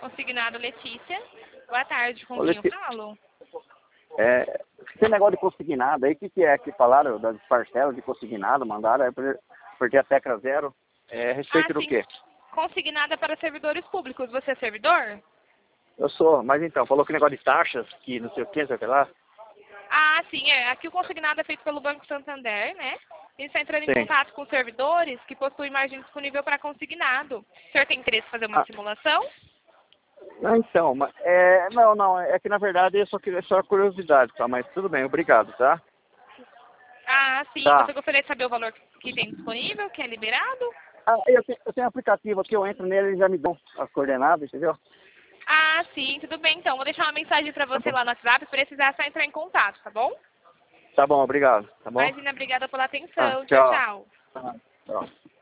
consignado, Letícia. Boa tarde, com Ô, quem eu falo? Esse negócio de consignado aí, o que é que falaram das parcelas de consignado, mandaram, porque a tecla 0, a respeito do sim. quê? Consignada para servidores públicos. Você é servidor? Eu sou, mas então, falou que negócio de taxas, que não sei o que, sei lá. Ah, sim, Aqui o consignado é feito pelo Banco Santander, né? Ele está entrando em Sim. contato com servidores que possuem margem disponível para consignado. O senhor tem interesse em fazer uma simulação? Então, não, é que na verdade eu só queria só curiosidade, tá? Mas tudo bem, obrigado, tá? Ah, sim. Tá. Você gostaria de saber o valor que tem disponível, que é liberado? Eu tenho um aplicativo aqui, eu entro nele e já me dão as coordenadas, entendeu? Ah, sim, tudo bem então. Vou deixar uma mensagem para você lá no WhatsApp, se precisar só entrar em contato, tá bom? Tá bom, obrigado, tá bom? Imagina, obrigada pela atenção. Tchau, Tchau. tchau. Tchau.